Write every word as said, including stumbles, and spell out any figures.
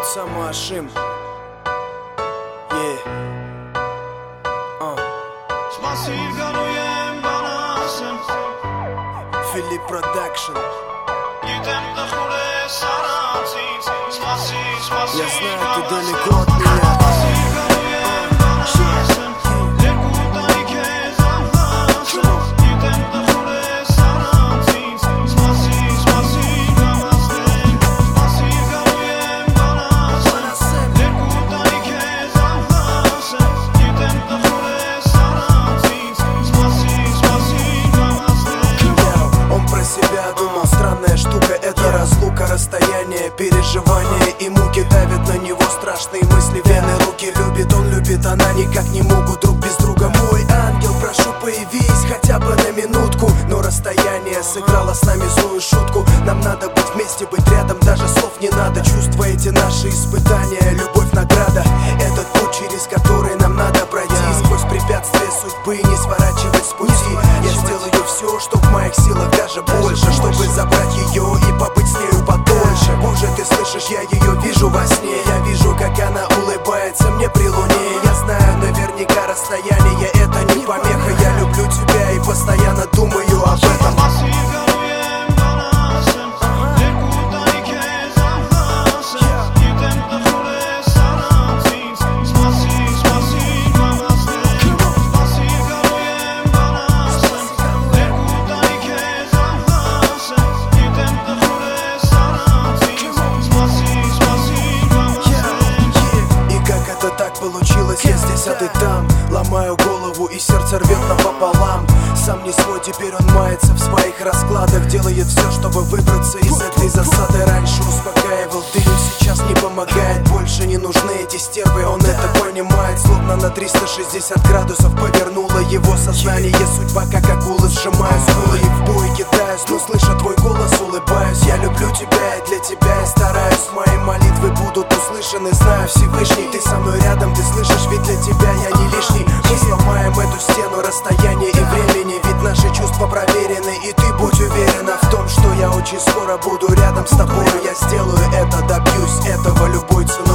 Osama Hashim. Yeah. Uh. Philip Production. Я знаю, ты далеко от меня. Странная штука — это разлука, расстояние, переживания и муки давят на него страшные мысли, вены, руки. Любит он, любит она, никак не могут друг без друга. Мой ангел, прошу, появись хотя бы на минутку. Но расстояние сыграло с нами злую шутку. Нам надо быть вместе, быть рядом, даже слов не надо. Чувства эти наши испытания, любовь награда. Этот путь, через который нам надо пройти, сквозь препятствия судьбы не сворачивать с пути. Я сделаю все, что в моих силах, даже больше, чтобы забрать ее и побыть с нею подольше. Боже, ты слышишь, я ее вижу во сне. Я вижу, как она улыбается мне при луне. Я знаю, наверняка расстояние — это не помеха. Я люблю тебя и постоянно думаю об этом. Получилось, я здесь, а ты там. Ломаю голову и сердце рвет напополам. Сам не свой, теперь он мается в своих раскладах. Делает все, чтобы выбраться из этой засады. Раньше успокаивал, ты сейчас не помогает. Больше не нужны эти стервы, он это понимает. Словно на триста шестьдесят градусов повернула его сознание. Судьба, как акулы, сжимаю скулы и в бой кидаюсь. Но слыша твой голос, улыбаюсь. Я люблю тебя и для тебя я стараюсь. Мои молитвы будут услышаны, знаю, Всевышний. Ты со мной рядом, ты слышишь, ведь для тебя я не лишний. Мы сломаем эту стену расстояния и времени, ведь наши чувства проверены. И ты будь уверена в том, что я очень скоро буду рядом с тобой. Я сделаю это, добьюсь этого любой ценой.